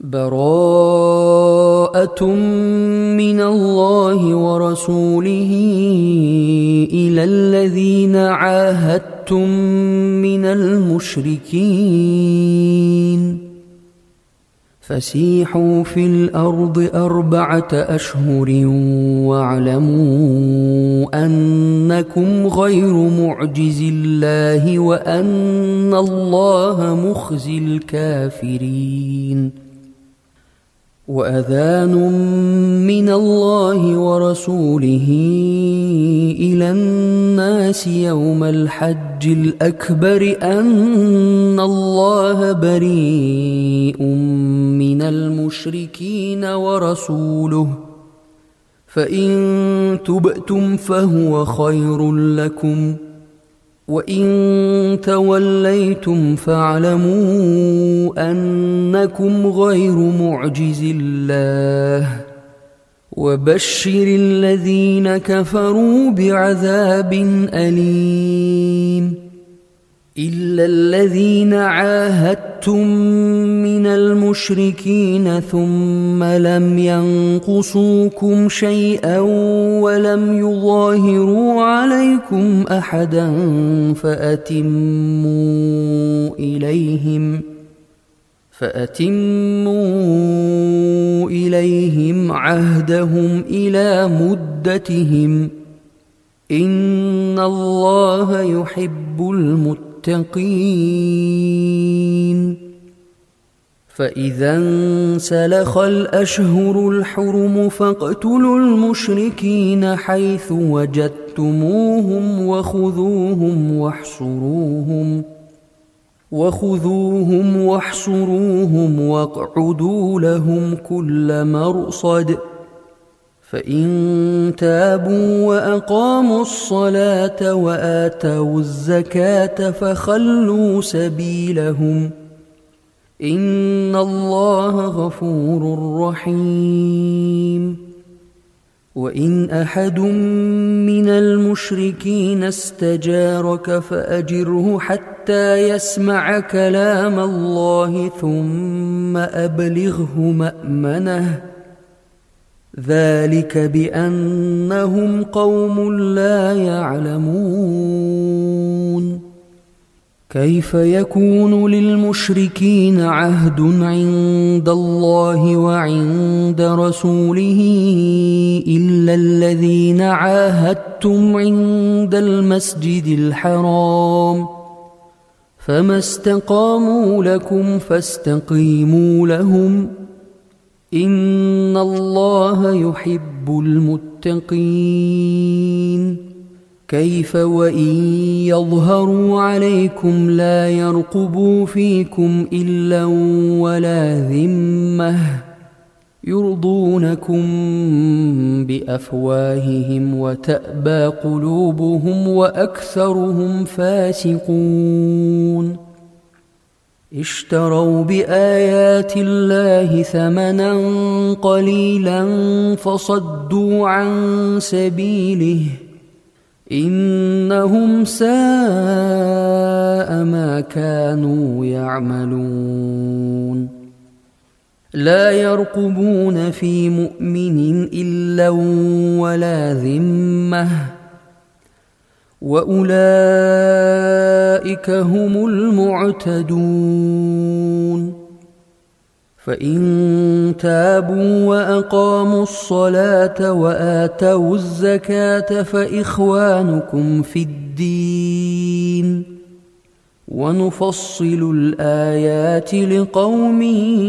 براءة من الله ورسوله إلى الذين عاهدتم من المشركين فسيحوا في الأرض 4 أشهر واعلموا أنكم غير معجز الله وأن الله مخزي الكافرين وأذان من الله ورسوله إلى الناس يوم الحج الأكبر أن الله بريء من المشركين ورسوله فإن تبتم فهو خير لكم وإن توليتم فاعلموا أنكم غير معجز الله وبشر الذين كفروا بعذاب أليم إلا الذين عاهدتم من المشركين ثم لم ينقصوكم شيئا ولم يظاهروا عليكم أحدا فأتموا إليهم عهدهم إلى مدتهم إن الله يحب المتقين فإذا انسلخ الأشهر الحرم فاقتلوا المشركين حيث وجدتموهم وخذوهم واحصروهم واقعدوا لهم كل مرصد فإن تابوا وأقاموا الصلاة وآتوا الزكاة فخلوا سبيلهم إن الله غفور رحيم وإن أحد من المشركين استجارك فأجره حتى يسمع كلام الله ثم أبلغه مأمنه ذلك بأنهم قوم لا يعلمون كيف يكون للمشركين عهد عند الله وعند رسوله إلا الذين عاهدتم عند المسجد الحرام فما استقاموا لكم فاستقيموا لهم إن الله يحب المتقين كيف وإن يظهروا عليكم لا يرقبوا فيكم إلا ولا ذمة يرضونكم بأفواههم وتأبى قلوبهم وأكثرهم فاسقون اشتروا بآيات الله ثمنا قليلا فصدوا عن سبيله إنهم ساء ما كانوا يعملون لا يرقبون في مؤمن إلا ولا ذمة وأولئك هم المعتدون فإن تابوا وأقاموا الصلاة وآتوا الزكاة فإخوانكم في الدين ونفصل الآيات لقوم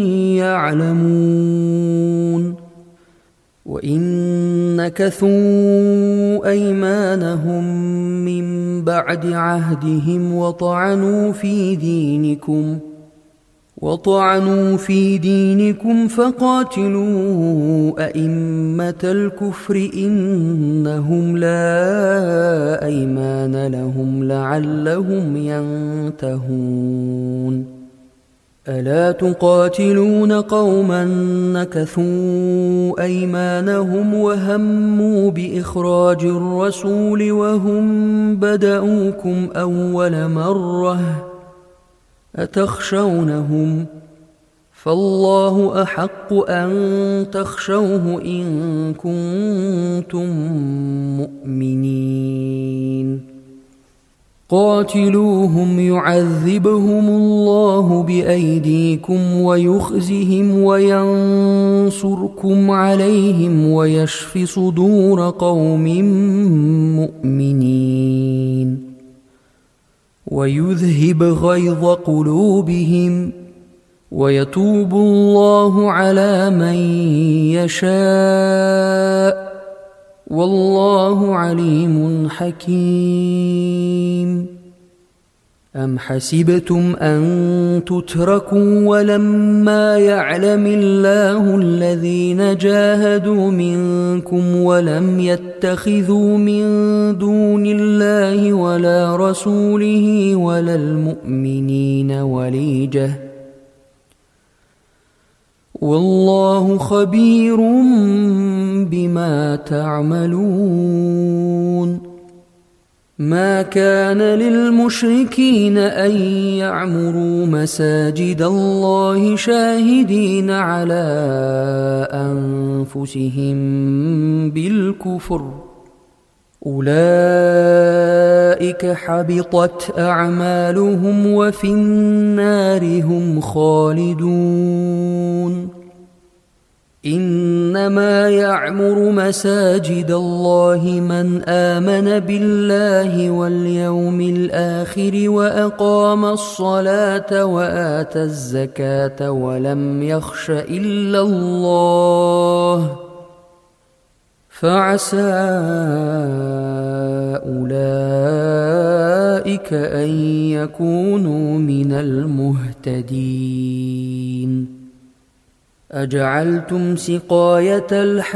يعلمون وإن نكثوا أيمانهم من بعد عهدهم وطعنوا في دينكم فقاتلوا أئمة الكفر إنهم لا أيمان لهم لعلهم ينتهون ألا تقاتلون قوما نكثوا أيمانهم وهموا بإخراج الرسول وهم بدأوكم أول مرة أتخشونهم فالله أحق أن تخشوه إن كنتم مؤمنين قاتلوهم يعذبهم الله بأيديكم ويخزهم وينصركم عليهم ويشف صدور قوم مؤمنين ويذهب غيظ قلوبهم ويتوب الله على من يشاء والله عليم حكيم أم حسبتم أن تتركوا ولما يعلم الله الذين جاهدوا منكم ولم يتخذوا من دون الله ولا رسوله ولا المؤمنين وليجة والله خبير بما تعملون ما كان للمشركين أن يعمروا مساجد الله شاهدين على أنفسهم بالكفر أولئك حبطت أعمالهم وفي النار هم خالدون إنما يعمر مساجد الله من آمن بالله واليوم الآخر وأقام الصلاة وآتى الزكاة ولم يخش إلا الله فعسى أولئك أن يكونوا من المهتدين أجعلتم سقاية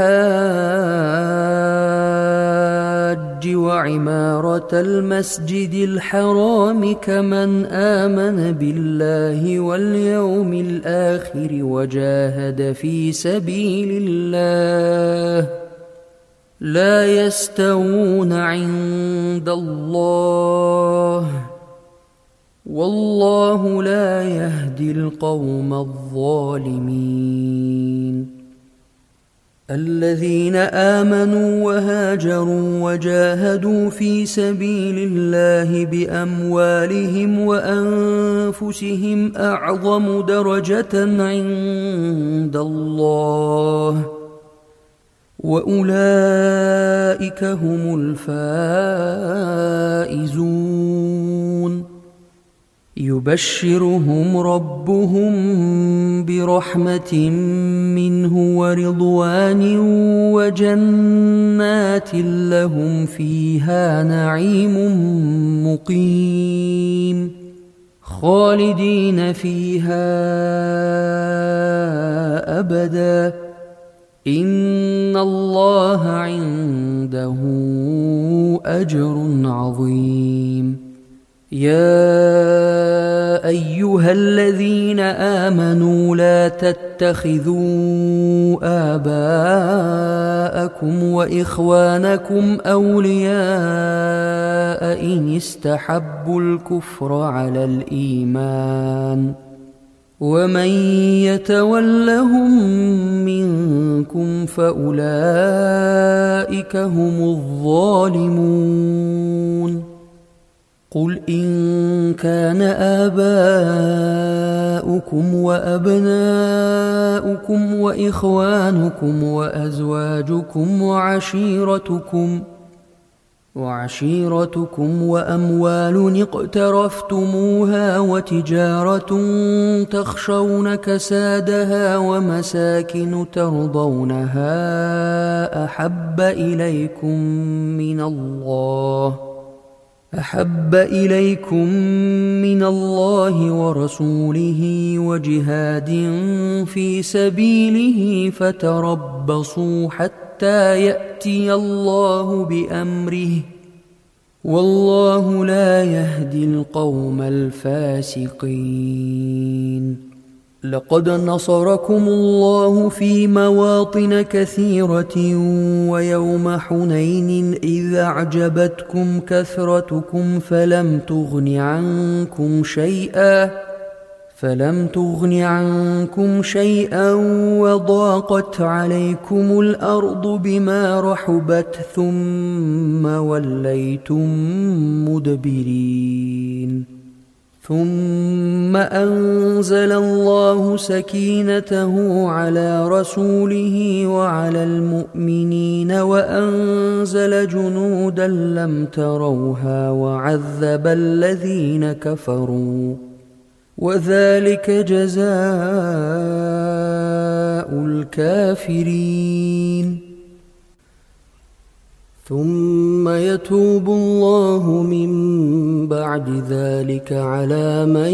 الحاج وعمارة المسجد الحرام كمن آمن بالله واليوم الآخر وجاهد في سبيل الله لا يستوون عند الله والله لا يهدي القوم الظالمين الذين آمنوا وهاجروا وجاهدوا في سبيل الله بأموالهم وأنفسهم أعظم درجة عند الله وأولئك هم الفائزون يبشرهم ربهم برحمة منه ورضوان وجنات لهم فيها نعيم مقيم خالدين فيها أبدا إن الله عنده أجر عظيم يا أيها الذين آمنوا لا تتخذوا آباءكم وإخوانكم أولياء إن استحبوا الكفر على الإيمان ومن يتولهم منكم فأولئك هم الظالمون قل إن كان آباؤكم وأبناؤكم وإخوانكم وأزواجكم وعشيرتكم وأموال اقترفتموها وتجارة تخشون كسادها ومساكن ترضونها أحب إليكم من الله ورسوله وجهاد في سبيله فتربصوا حتى يأتي الله بأمره والله لا يهدي القوم الفاسقين لقد نصركم الله في مواطن كثيرة ويوم حنين إذ أعجبتكم كثرتكم فلم تغن عنكم شيئا فلم تغن عنكم شيئا وضاقت عليكم الأرض بما رحبت ثم وليتم مدبرين ثم أنزل الله سكينته على رسوله وعلى المؤمنين وأنزل جنودا لم تروها وعذب الذين كفروا وذلك جزاء الكافرين ثم يتوب الله من بعد ذلك على من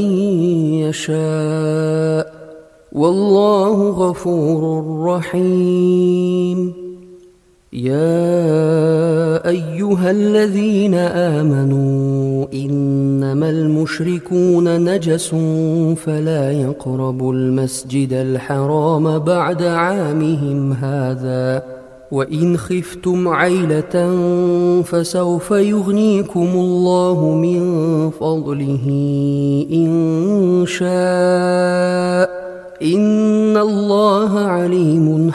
يشاء والله غفور رحيم يا أيها الذين آمنوا إنما المشركون نجس فلا يقربوا المسجد الحرام بعد عامهم هذا وإن خفتم عيلة فسوف يغنيكم الله من فضله إن شاء إن الله عليم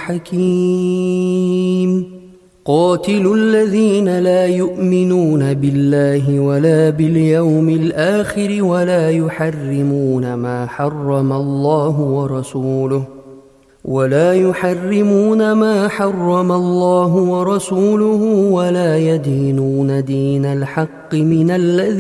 حكيم قاتلوا الذين لا يؤمنون بالله ولا باليوم الآخر ولا يحرمون ما حرم الله ورسوله ولا يدينون دين الحق من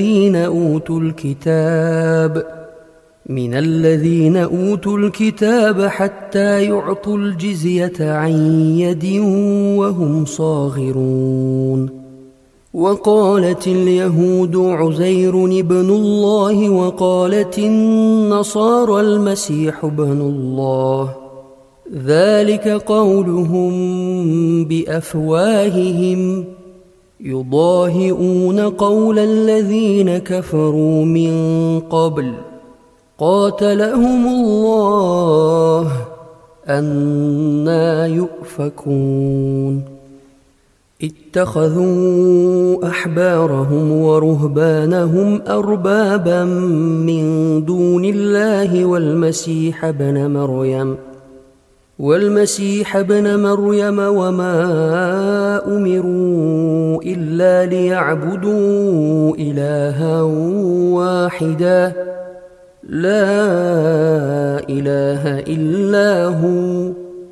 الذين أوتوا الكتاب حتى يعطوا الجزية عن يد وهم صاغرون وقالت اليهود عزير ابن الله وقالت النصارى المسيح ابن الله ذلك قولهم بأفواههم يضاهئون قول الذين كفروا من قبل قاتلهم الله أنى يؤفكون اتخذوا أحبارهم ورهبانهم أربابا من دون الله والمسيح ابن مريم وما أمروا إلا ليعبدوا إلها واحدا لا إله إلا هو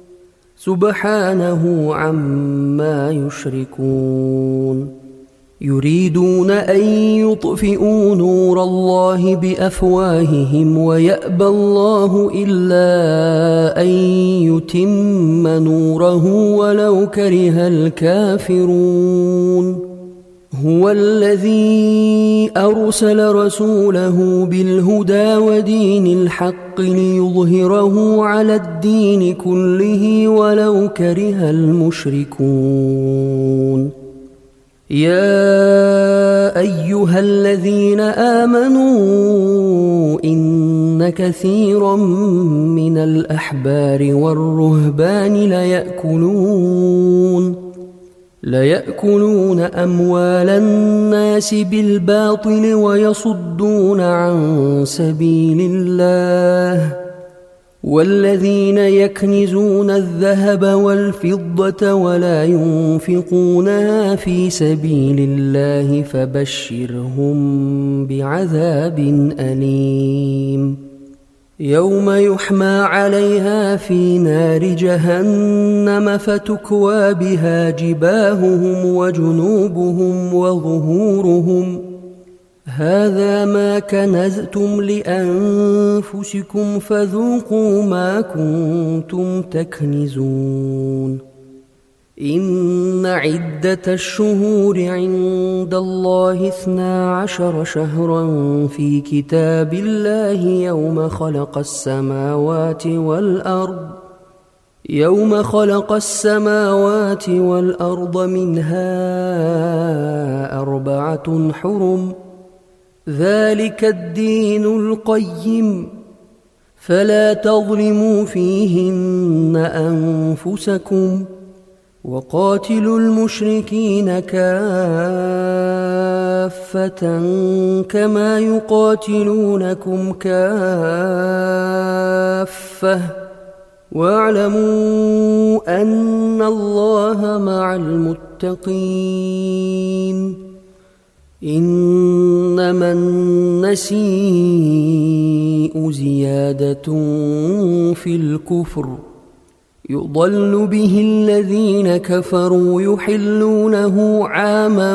سبحانه عما يشركون يريدون أن يطفئوا نور الله بأفواههم ويأبى الله إلا أن يتم نوره ولو كره الكافرون هو الذي أرسل رسوله بالهدى ودين الحق ليظهره على الدين كله ولو كره المشركون يا أيها الذين آمنوا إن كثيرا من الأحبار والرهبان ليأكلون أموال الناس بالباطل ويصدون عن سبيل الله والذين يكنزون الذهب والفضة ولا ينفقونها في سبيل الله فبشرهم بعذاب أليم يوم يحمى عليها في نار جهنم فتكوى بها جباههم وجنوبهم وظهورهم هذا ما كنزتم لأنفسكم فذوقوا ما كنتم تكنزون إن عدة الشهور عند الله 12 شهرا في كتاب الله يوم خلق السماوات والأرض منها 4 حرم ذلك الدين القيم فلا تظلموا فيهن أنفسكم وقاتلوا المشركين كافة كما يقاتلونكم كافة واعلموا أن الله مع المتقين. إنما النسيء زيادة في الكفر يضل به الذين كفروا يحلونه عاما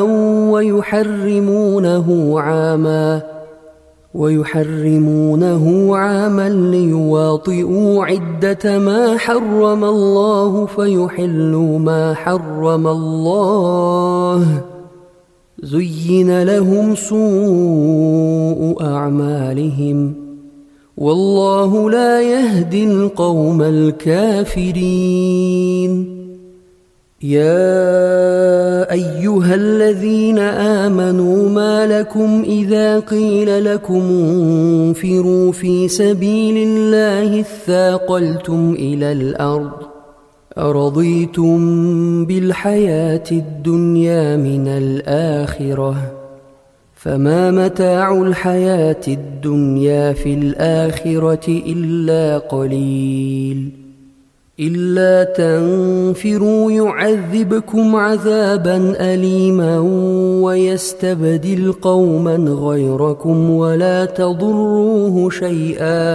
ويحرمونه عاما ليواطئوا عدة ما حرم الله فيحلوا ما حرم الله. زين لهم سوء أعمالهم والله لا يهدي القوم الكافرين. يا أيها الذين آمنوا ما لكم إذا قيل لكم انفروا في سبيل الله اثاقلتم إلى الأرض أرضيتم بالحياة الدنيا من الآخرة فما متاع الحياة الدنيا في الآخرة إلا قليل. إلا تنفروا يعذبكم عذابا أليما ويستبدل قوما غيركم ولا تضروه شيئا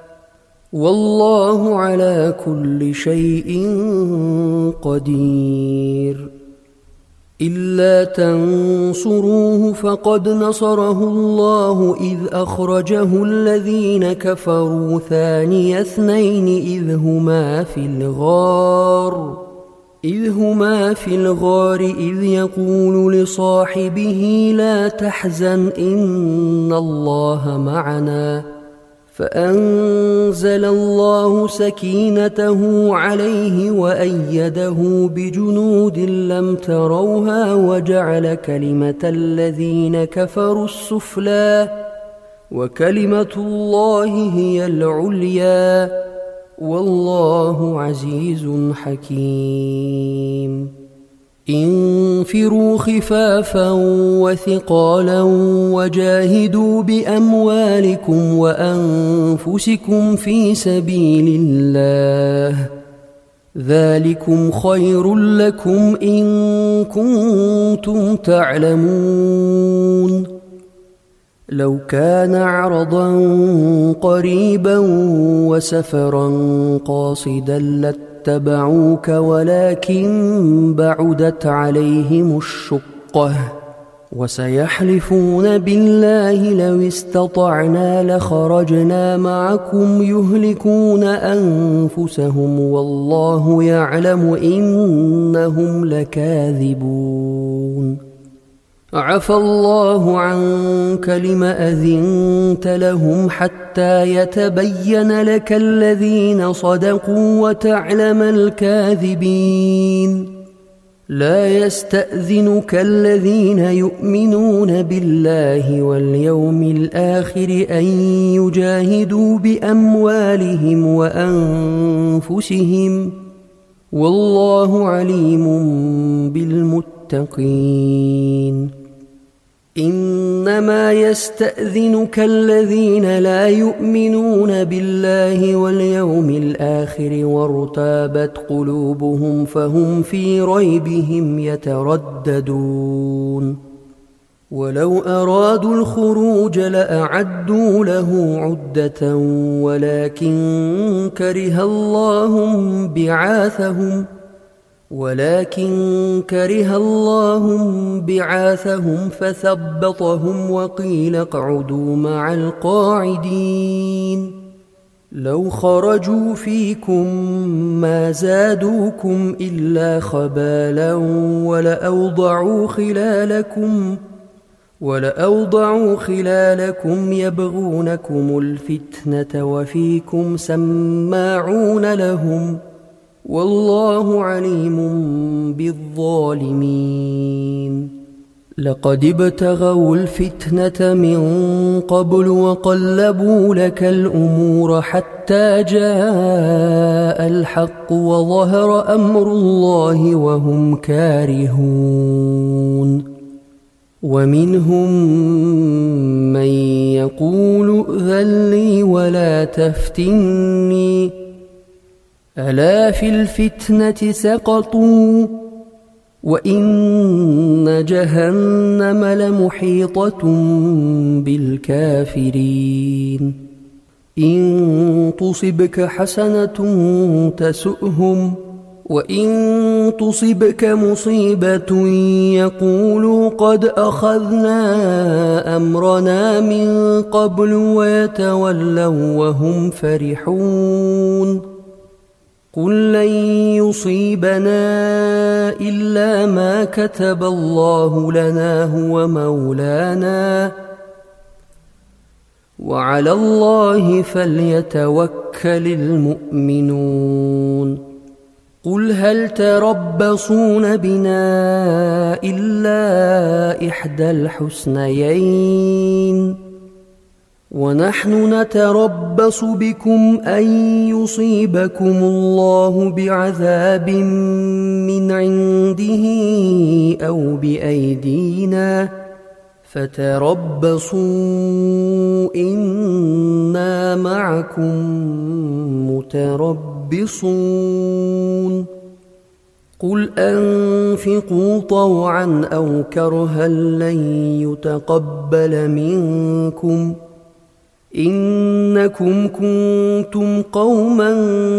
والله على كل شيء قدير. إلا تنصروه فقد نصره الله إذ أخرجه الذين كفروا ثاني اثنين إذ هما في الغار إذ يقول لصاحبه لا تحزن إن الله معنا فأنزل الله سكينته عليه وأيده بجنود لم تروها وجعل كلمة الذين كفروا السفلى وكلمة الله هي العليا والله عزيز حكيم. انفروا خفافا وثقالا وجاهدوا بأموالكم وأنفسكم في سبيل الله ذلكم خير لكم إن كنتم تعلمون. لو كان عرضا قريبا وسفرا قاصدا لاتبعوك ولكن بعدت عليهم الشقة وسيحلفون بالله لو استطعنا لخرجنا معكم يهلكون أنفسهم والله يعلم إنهم لكاذبون. عفى الله عنك لم أذنت لهم حتى يتبين لك الذين صدقوا وتعلم الكاذبين. لا يستأذنك الذين يؤمنون بالله واليوم الآخر أن يجاهدوا بأموالهم وأنفسهم والله عليم بالمتقين. إنما يستأذنك الذين لا يؤمنون بالله واليوم الآخر وارتابت قلوبهم فهم في ريبهم يترددون. ولو أرادوا الخروج لأعدوا له عدة ولكن كره الله بعاثهم فثبطهم وقيل اقعدوا مع القاعدين. لو خرجوا فيكم ما زادوكم إلا خبالا ولأوضعوا خلالكم يبغونكم الفتنة وفيكم سماعون لهم والله عليم بالظالمين. لقد ابتغوا الفتنة من قبل وقلبوا لك الأمور حتى جاء الحق وظهر أمر الله وهم كارهون ومنهم من يقول ائذن لي ولا تفتني ألا في الفتنة سقطوا وإن جهنم لمحيطة بالكافرين إن تصبك حسنة تسؤهم وإن تصبك مصيبة يقولوا قد أخذنا أمرنا من قبل ويتولوا وهم فرحون قل لن يصيبنا إلا ما كتب الله لنا هو مولانا وعلى الله فليتوكل المؤمنون قل هل تربصون بنا إلا إحدى الحسنيين ونحن نتربص بكم أن يصيبكم الله بعذاب من عنده أو بأيدينا فتربصوا إنا معكم متربصون قل أنفقوا طوعا أو كرها لن يتقبل منكم إنكم كنتم قوما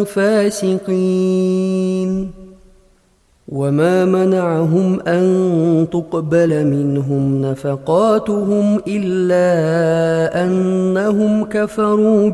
فاسقين وما منعهم أن تقبل منهم نفقاتهم إلا أنهم كفروا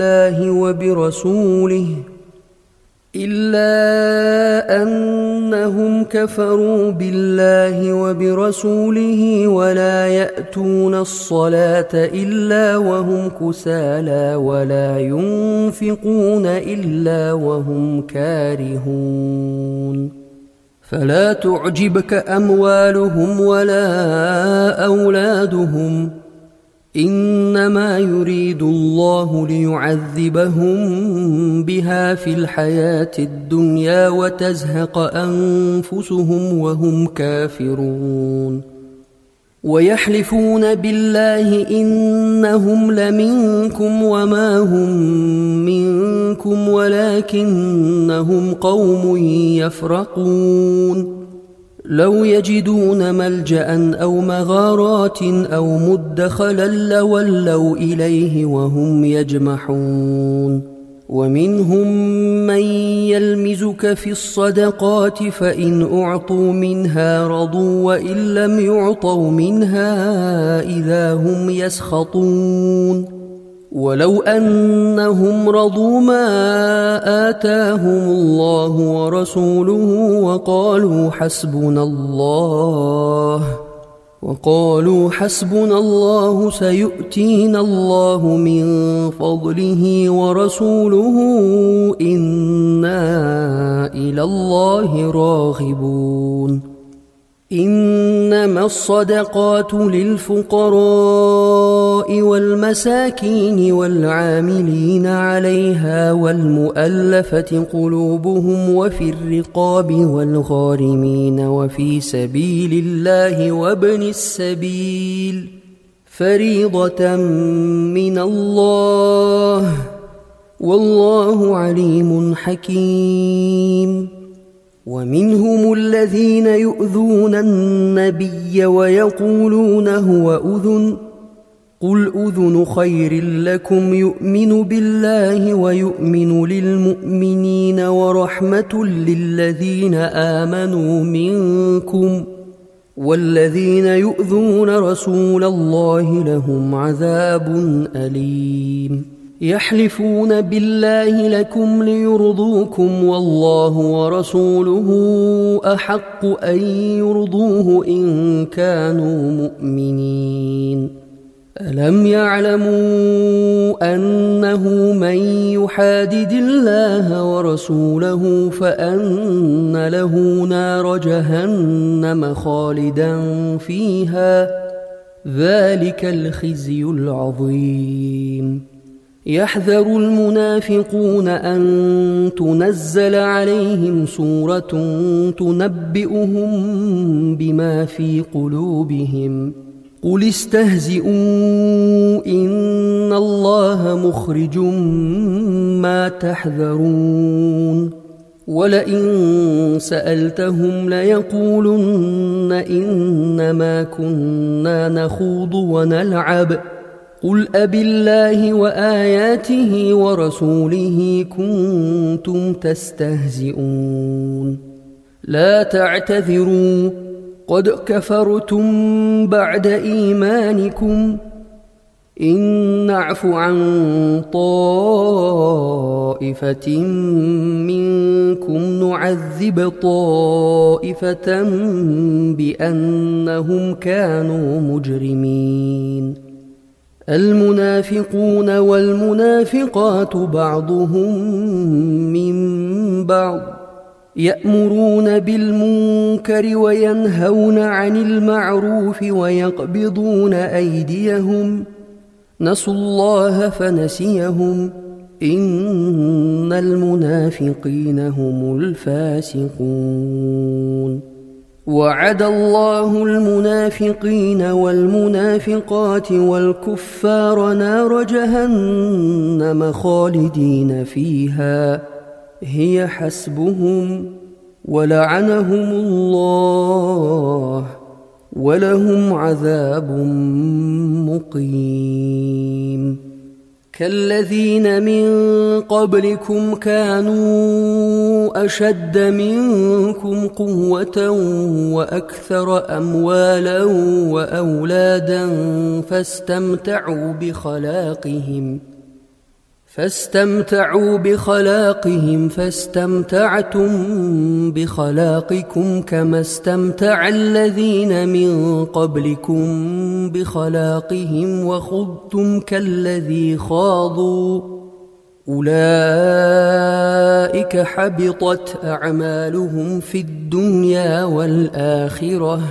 بالله وبرسوله ولا يأتون الصلاة إلا وهم كسالى ولا ينفقون إلا وهم كارهون فلا تعجبك أموالهم ولا أولادهم إنما يريد الله ليعذبهم بها في الحياة الدنيا وتزهق أنفسهم وهم كافرون ويحلفون بالله إنهم لمنكم وما هم منكم ولكنهم قوم يفرقون لو يجدون ملجأ أو مغارات أو مدخلا لولوا إليه وهم يجمحون ومنهم من يلمزك في الصدقات فإن أعطوا منها رضوا وإن لم يعطوا منها إذا هم يسخطون ولو أنهم رضوا ما آتاهم الله ورسوله وقالوا حسبنا الله سيؤتينا الله من فضله ورسوله إنا إلى الله راغبون إنما الصدقات للفقراء والمساكين والعاملين عليها والمؤلفة قلوبهم وفي الرقاب والغارمين وفي سبيل الله وابن السبيل فريضة من الله والله عليم حكيم ومنهم الذين يؤذون النبي ويقولون هو أذن قل أذن خير لكم يؤمن بالله ويؤمن للمؤمنين ورحمة للذين آمنوا منكم والذين يؤذون رسول الله لهم عذاب أليم يحلفون بالله لكم ليرضوكم والله ورسوله أحق أن يرضوه إن كانوا مؤمنين ألم يعلموا أنه من يحادد الله ورسوله فأن له نار جهنم خالدا فيها ذلك الخزي العظيم يحذر المنافقون أن تنزل عليهم سورة تنبئهم بما في قلوبهم قل استهزئوا إن الله مخرج ما تحذرون ولئن سألتهم ليقولن إنما كنا نخوض ونلعب قل أبالله وآياته ورسوله كنتم تستهزئون لا تعتذروا قد كفرتم بعد إيمانكم إن نعف عن طائفة منكم نعذب طائفة بأنهم كانوا مجرمين المنافقون والمنافقات بعضهم من بعض يأمرون بالمنكر وينهون عن المعروف ويقبضون أيديهم نسوا الله فنسيهم إن المنافقين هم الفاسقون وعد الله المنافقين والمنافقات والكفار نار جهنم خالدين فيها هي حسبهم ولعنهم الله ولهم عذاب مقيم كالذين من قبلكم كانوا أشد منكم قوة وأكثر أموالا وأولادا فاستمتعوا بخلاقهم فاستمتعتم بخلاقكم كما استمتع الذين من قبلكم بخلاقهم وخضتم كالذي خاضوا أولئك حبطت أعمالهم في الدنيا والآخرة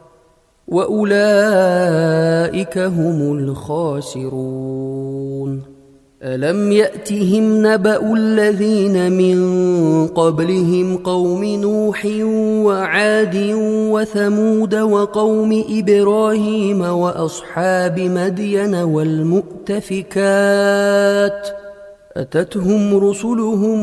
وأولئك هم الخاسرون ألم يأتهم نبأ الذين من قبلهم قوم نوح وعاد وثمود وقوم إبراهيم وأصحاب مدين والمؤتفكات أتتهم رسلهم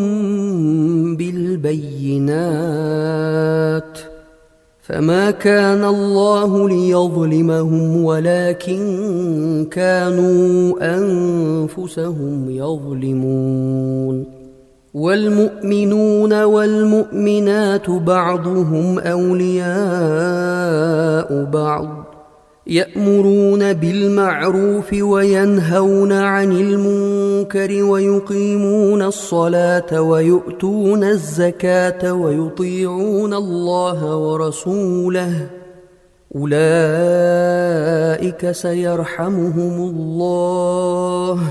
بالبينات فما كان الله ليظلمهم ولكن كانوا أنفسهم يظلمون والمؤمنون والمؤمنات بعضهم أولياء بعض يأمرون بالمعروف وينهون عن المنكر ويقيمون الصلاة ويؤتون الزكاة ويطيعون الله ورسوله أولئك سيرحمهم الله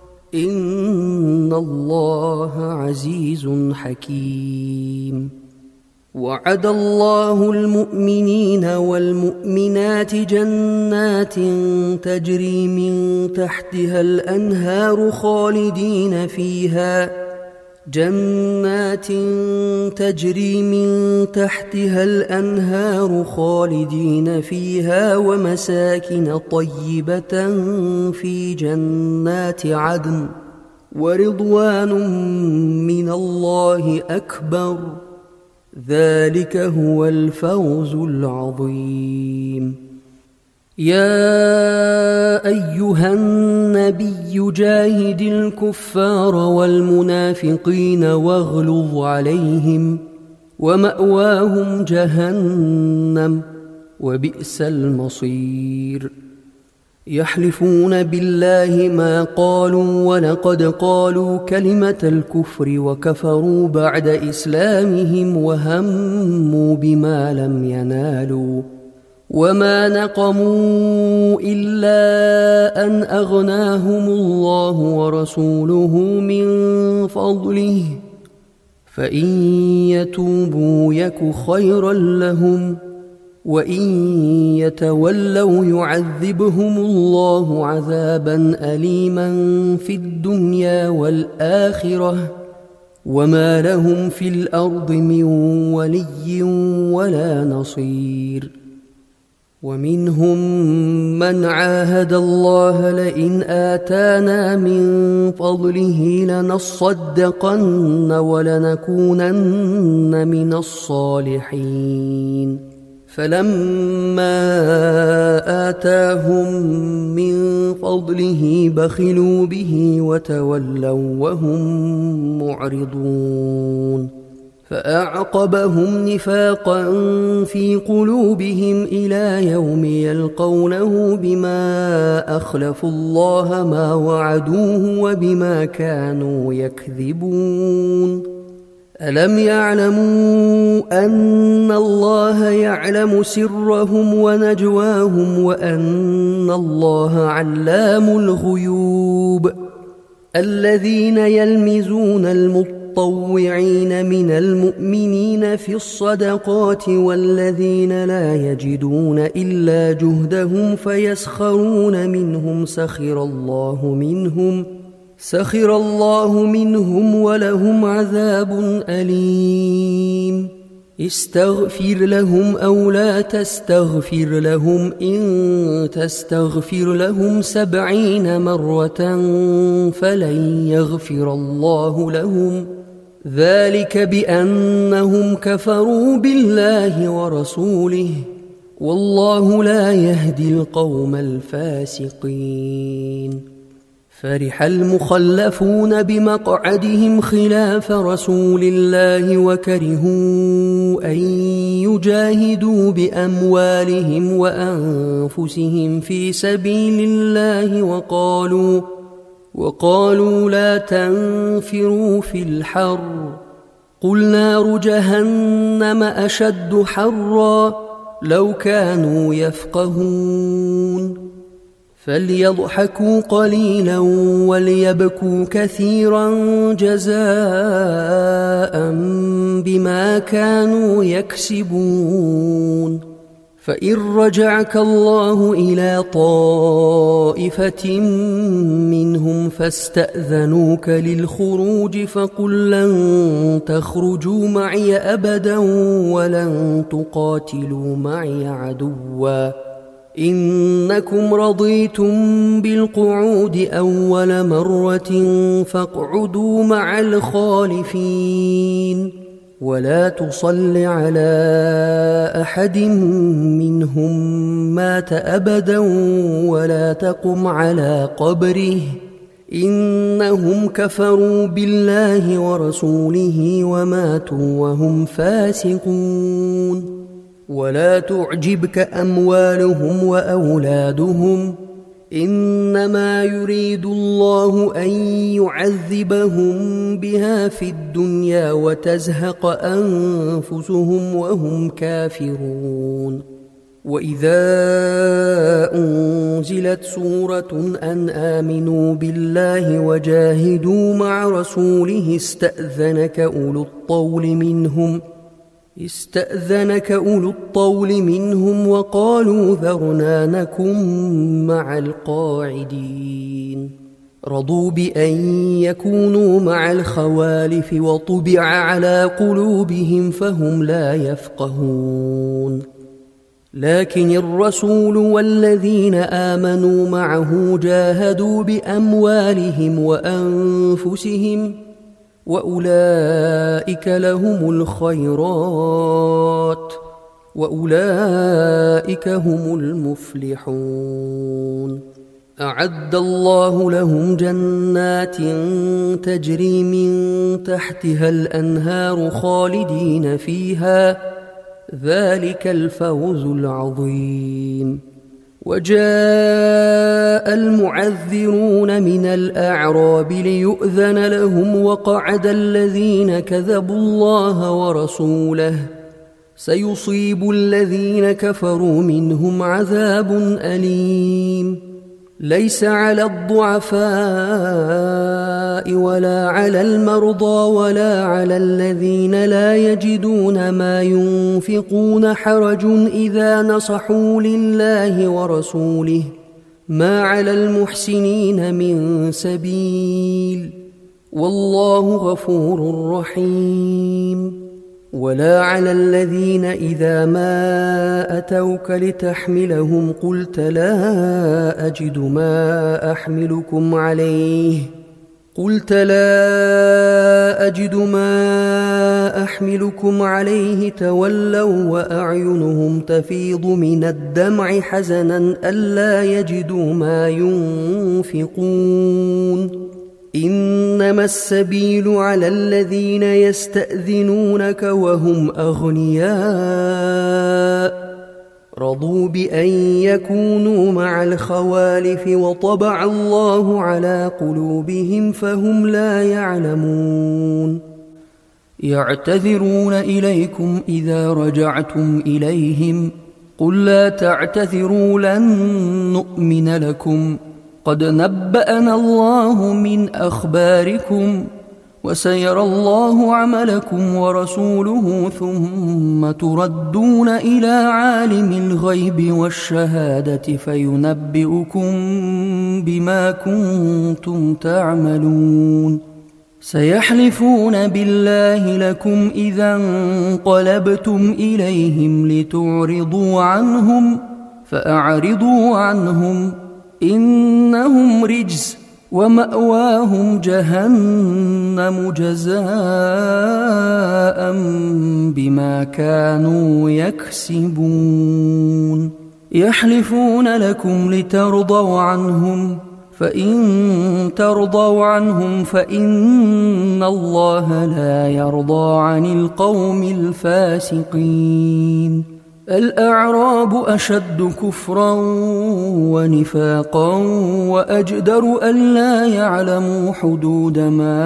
إن الله عزيز حكيم وعد الله المؤمنين والمؤمنات جنات تجري من تحتها الأنهار خالدين فيها ومساكن طيبة في جنات عدن ورضوان من الله أكبر ذلك هو الفوز العظيم يا أيها النبي جاهد الكفار والمنافقين واغلظ عليهم ومأواهم جهنم وبئس المصير يحلفون بالله ما قالوا ولقد قالوا كلمة الكفر وكفروا بعد إسلامهم وهموا بما لم ينالوا وما نقموا إلا أن أغناهم الله ورسوله من فضله فإن يتوبوا يك خيرا لهم وإن يتولوا يعذبهم الله عذابا أليما في الدنيا والآخرة وما لهم في الأرض من ولي ولا نصير. ومنهم من عاهد الله لئن آتانا من فضله لنصدقن ولنكونن من الصالحين فلما آتاهم من فضله بخلوا به وتولوا وهم معرضون فأعقبهم نفاقا في قلوبهم إلى يوم يلقونه بما أخلفوا الله ما وعدوه وبما كانوا يكذبون. ألم يعلموا أن الله يعلم سرهم ونجواهم وأن الله علام الغيوب. الذين يلمزون المطوعين من المؤمنين في الصدقات والذين لا يجدون إلا جهدهم فيسخرون منهم سخر الله منهم ولهم عذاب أليم. استغفر لهم أو لا تستغفر لهم إن تستغفر لهم 70 مرة فلن يغفر الله لهم ذلك بأنهم كفروا بالله ورسوله والله لا يهدي القوم الفاسقين. فرح المخلفون بمقعدهم خلاف رسول الله وكرهوا أن يجاهدوا بأموالهم وأنفسهم في سبيل الله وقالوا لا تنفروا في الحر قل نار جهنم أشد حرا لو كانوا يفقهون. فليضحكوا قليلا وليبكوا كثيرا جزاء بما كانوا يكسبون. فإن رجعك الله إلى طائفة منهم فاستأذنوك للخروج فقل لن تخرجوا معي أبدا ولن تقاتلوا معي عدوا إنكم رضيتم بالقعود أول مرة فاقعدوا مع الخالفين ولا تصل على أحد منهم مات أبدا ولا تقم على قبره إنهم كفروا بالله ورسوله وماتوا وهم فاسقون. ولا تعجبك أموالهم وأولادهم إنما يريد الله أن يعذبهم بها في الدنيا وتزهق أنفسهم وهم كافرون. وإذا أنزلت سورة أن آمنوا بالله وجاهدوا مع رسوله استأذنك أولو الطول منهم وقالوا ذرنا نكن مع القاعدين. رضوا بأن يكونوا مع الخوالف وطبع على قلوبهم فهم لا يفقهون. لكن الرسول والذين آمنوا معه جاهدوا بأموالهم وأنفسهم وأولئك لهم الخيرات وأولئك هم المفلحون. أعد الله لهم جنات تجري من تحتها الأنهار خالدين فيها ذلك الفوز العظيم. وجاء المعذرون من الأعراب ليؤذن لهم وقعد الذين كذبوا الله ورسوله سيصيب الذين كفروا منهم عذاب أليم. ليس على الضعفاء ولا على المرضى ولا على الذين لا يجدون ما ينفقون حرج إذا نصحوا لله ورسوله، ما على المحسنين من سبيل، والله غفور رحيم. ولا على الذين إذا ما أتوك لتحملهم قلت لا أجد ما أحملكم عليه تولوا وأعينهم تفيض من الدمع حزنا ألا يجدوا ما ينفقون. إنما السبيل على الذين يستأذنونك وهم أغنياء رضوا بأن يكونوا مع الخوالف وطبع الله على قلوبهم فهم لا يعلمون. يعتذرون إليكم إذا رجعتم إليهم قل لا تعتذروا لن نؤمن لكم قد نبأنا الله من أخباركم وسيرى الله عملكم ورسوله ثم تردون إلى عالم الغيب والشهادة فينبئكم بما كنتم تعملون. سيحلفون بالله لكم إذا انقلبتم إليهم لتعرضوا عنهم فأعرضوا عنهم إنهم رجس ومأواهم جهنم جزاء بما كانوا يكسبون. يحلفون لكم لترضوا عنهم فإن ترضوا عنهم فإن الله لا يرضى عن القوم الفاسقين. الأعراب أشد كفرا ونفاقا وأجدر ألا يعلموا حدود ما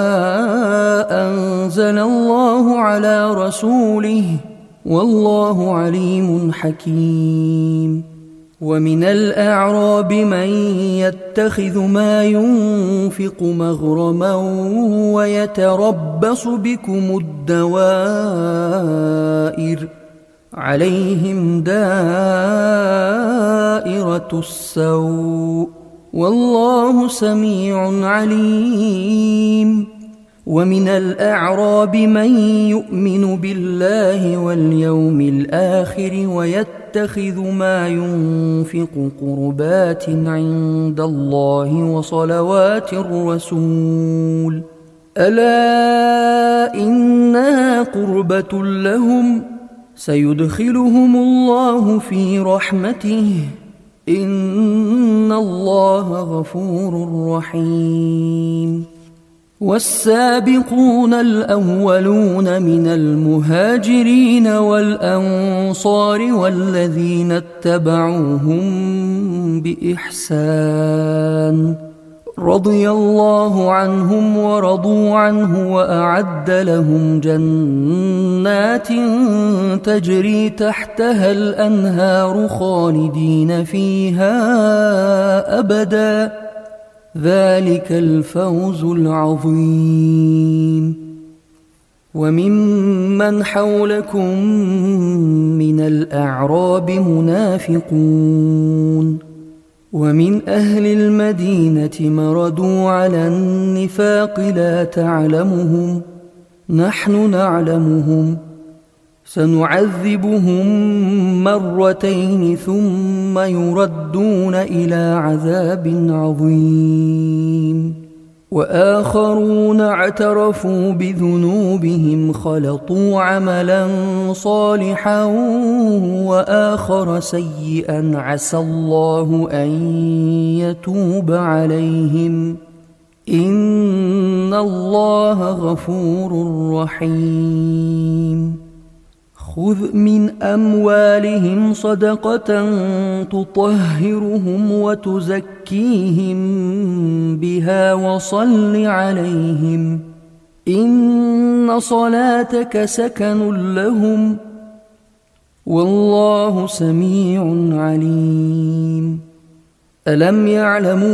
أنزل الله على رسوله والله عليم حكيم. ومن الأعراب من يتخذ ما ينفق مغرما ويتربص بكم الدوائر عليهم دائرة السوء والله سميع عليم. ومن الأعراب من يؤمن بالله واليوم الآخر ويتخذ ما ينفق قربات عند الله وصلوات الرسول ألا إنها قربة لهم سيدخلهم الله في رحمته إن الله غفور رحيم. والسابقون الأولون من المهاجرين والأنصار والذين اتبعوهم بإحسان رضي الله عنهم ورضوا عنه وأعد لهم جنات تجري تحتها الأنهار خالدين فيها أبدا ذلك الفوز العظيم. وممن حولكم من الأعراب منافقون ومن أهل المدينة مردوا على النفاق لا تعلمهم نحن نعلمهم سنعذبهم مرتين ثم يردون إلى عذاب عظيم. وآخرون اعترفوا بذنوبهم خلطوا عملا صالحا وآخر سيئا عسى الله أن يتوب عليهم إن الله غفور رحيم. خذ من أموالهم صدقة تطهرهم وتزكيهم بها وصل عليهم إن صلاتك سكن لهم والله سميع عليم. ألم يعلموا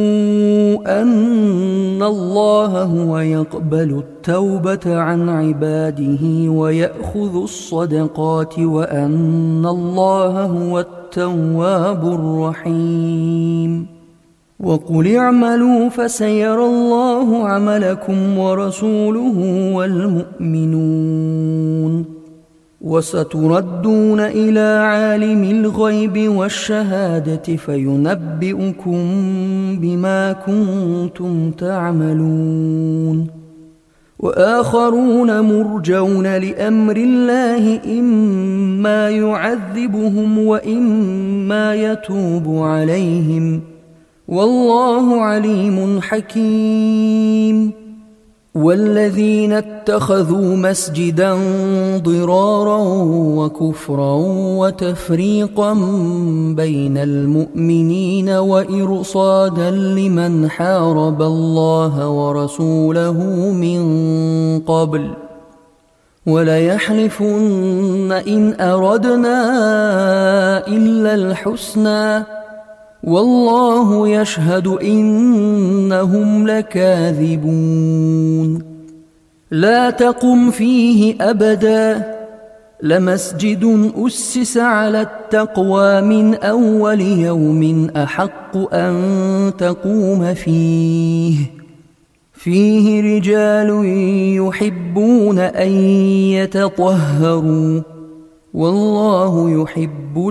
أن الله هو يقبل التوبة عن عباده ويأخذ الصدقات وأن الله هو التواب الرحيم. وقل اعملوا فسيرى الله عملكم ورسوله والمؤمنون وستردون إلى عالم الغيب والشهادة فينبئكم بما كنتم تعملون. وآخرون مرجون لأمر الله إما يعذبهم وإما يتوب عليهم والله عليم حكيم. والذين اتخذوا مسجدا ضرارا وكفرا وتفريقا بين المؤمنين وإرصادا لمن حارب الله ورسوله من قبل وليحلفن إن أردنا إلا الحسنى والله يشهد إنهم لكاذبون. لا تقم فيه أبدا لمسجد أسس على التقوى من أول يوم أحق أن تقوم فيه رجال يحبون أن يتطهروا والله يحب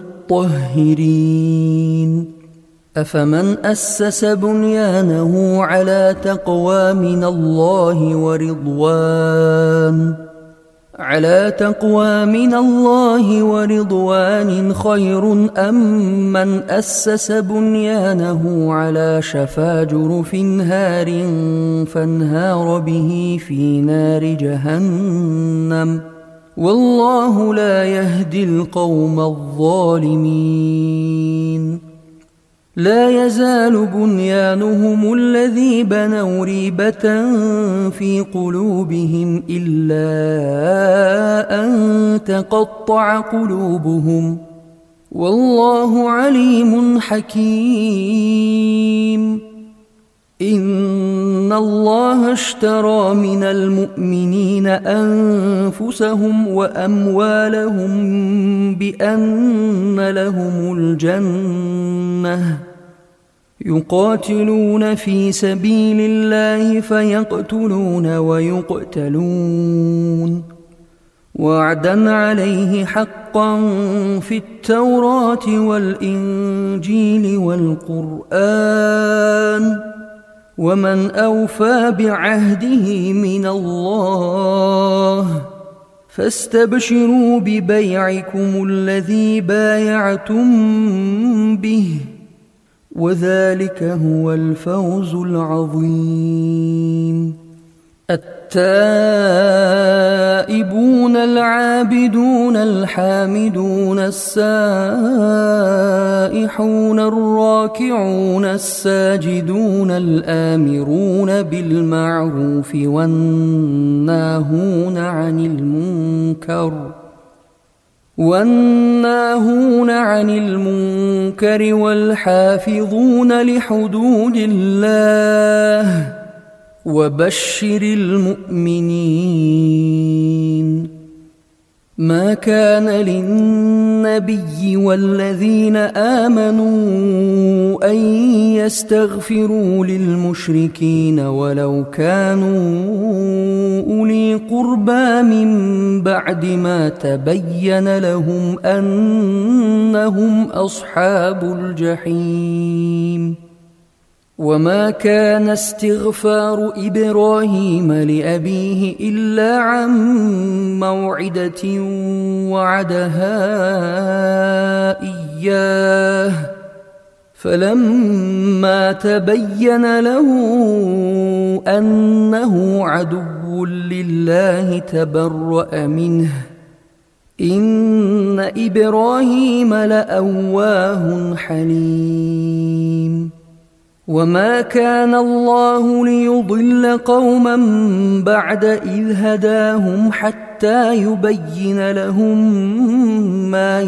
المطهرين. أفمن أسس بنيانه على تقوى من الله ورضوان خير أم من أسس بنيانه على شفا جرف هار فانهار به في نار جهنم والله لا يهدي القوم الظالمين. لا يزال بنيانهم الذي بنوا ريبة في قلوبهم إلا أن تقطع قلوبهم والله عليم حكيم. إن الله اشترى من المؤمنين أنفسهم وأموالهم بأن لهم الجنة يقاتلون في سبيل الله فيقتلون ويقتلون وعدا عليه حقا في التوراة والإنجيل والقرآن ومن أوفى بعهده من الله فاستبشروا ببيعكم الذي بايعتم به وذلك هو الفوز العظيم. التائبون العابدون الحامدون السائحون الراكعون الساجدون الآمرون بالمعروف والناهون عن المنكر والحافظون لحدود الله وبشر المؤمنين. ما كان للنبي والذين آمنوا أن يستغفروا للمشركين ولو كانوا أولي قربى من بعد ما تبين لهم أنهم أصحاب الجحيم. وما كان استغفار إبراهيم لأبيه إلا عن موعدة وعدها إياه فلما تبين له أنه عدو لله تبرأ منه إن إبراهيم لأواه حليم. وما كان الله ليضل قوما بعد إذ هداهم حتى يبين لهم ما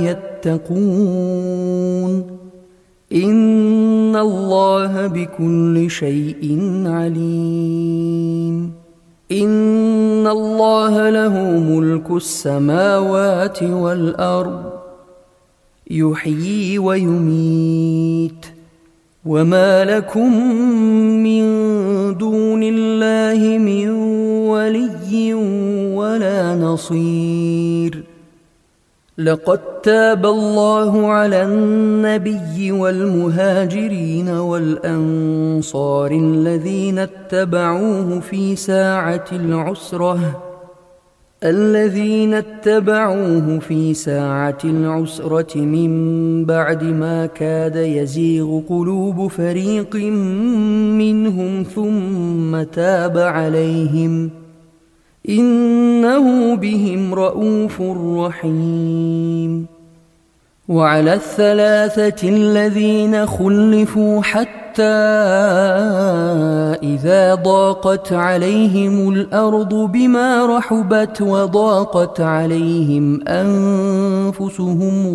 يتقون إن الله بكل شيء عليم إن الله له ملك السماوات والأرض يحيي ويميت وما لكم من دون الله من ولي ولا نصير لقد تاب الله على النبي والمهاجرين والأنصار الذين اتبعوه في ساعة العسرة من بعد ما كاد يزيغ قلوب فريق منهم ثم تاب عليهم إنه بهم رءوف رحيم وعلى الثلاثة الذين خلفوا حتى إذا ضاقت عليهم الأرض بما رحبت وضاقت عليهم أنفسهم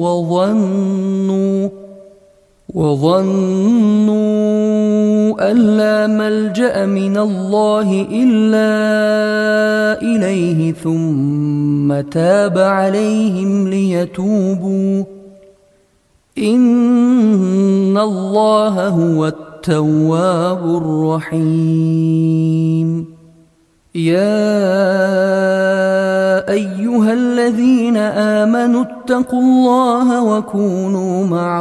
وظنوا أن لا ملجأ من الله إلا إليه ثم تاب عليهم ليتوبوا إن الله هو التواب الرحيم يا أيها الذين آمنوا اتقوا الله وكونوا مع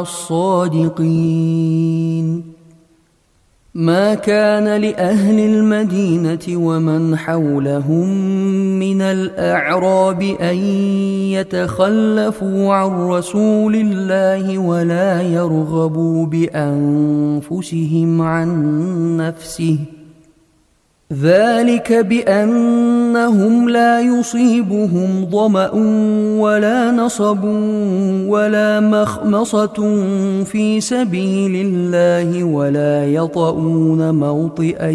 الصادقين ما كان لأهل المدينة ومن حولهم من الأعراب أن يتخلفوا عن رسول الله ولا يرغبوا بأنفسهم عن نفسه ذلك بأنهم لا يصيبهم ظمأ ولا نصب ولا مخمصة في سبيل الله ولا يطؤون موطئا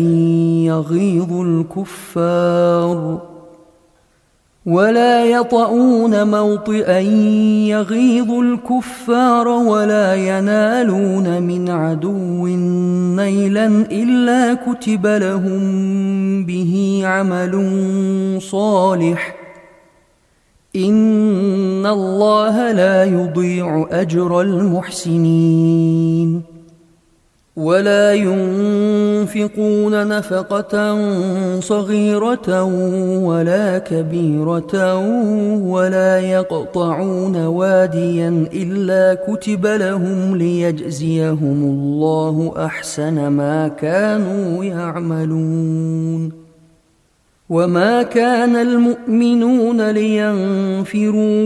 يغيظ الكفار ولا ينالون من عدو نيلا إلا كتب لهم به عمل صالح إن الله لا يضيع أجر المحسنين ولا ينفقون نفقة صغيرة ولا كبيرة ولا يقطعون واديا إلا كتب لهم ليجزيهم الله أحسن ما كانوا يعملون وما كان المؤمنون لينفروا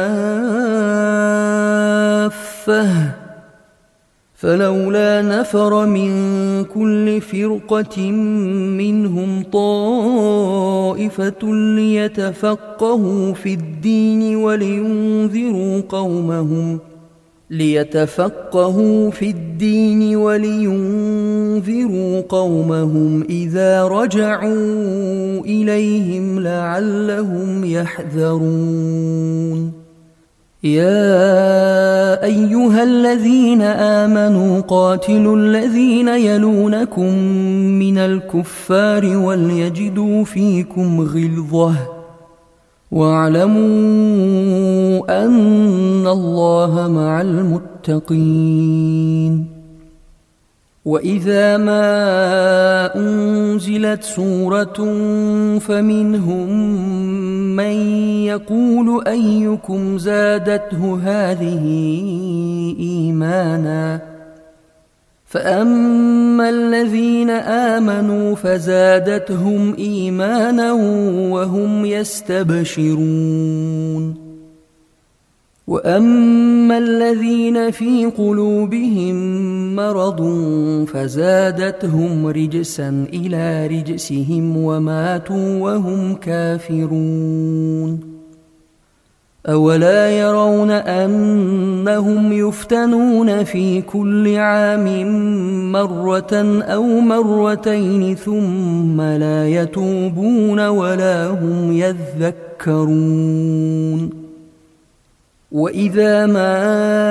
كافة فلولا نفر من كل فرقة منهم طائفة ليتفقهوا في الدين ولينذروا قومهم إذا رجعوا إليهم لعلهم يحذرون يا أيها الذين آمنوا قاتلوا الذين يلونكم من الكفار وليجدوا فيكم غلظة واعلموا أن الله مع المتقين وإذا ما أنزلت سورة فمنهم من يقول أيكم زادته هذه إيمانا فأما الذين آمنوا فزادتهم إيمانا وهم يستبشرون وأما الذين في قلوبهم مرض فزادتهم رجسا إلى رجسهم وماتوا وهم كافرون أولا يرون أنهم يفتنون في كل عام مرة أو مرتين ثم لا يتوبون ولا هم يذكرون وإذا ما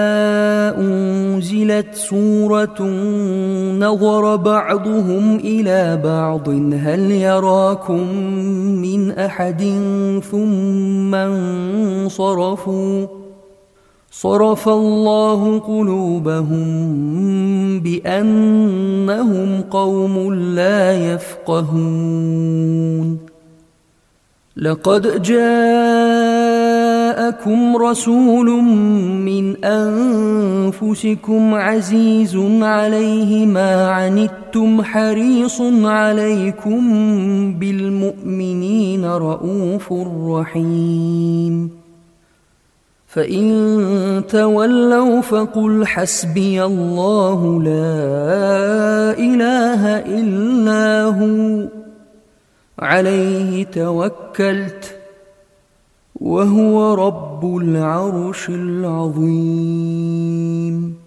أنزلت سورة نظر بعضهم إلى بعض هل يراكم من أحد ثم انصرفوا صرف الله قلوبهم بأنهم قوم لا يفقهون لقد جاءكم رسول من أنفسكم عزيز عليه ما عنتم حريص عليكم بالمؤمنين رؤوف رحيم فإن تولوا فقل حسبي الله لا إله إلا هو عليه توكلت وهو رب العرش العظيم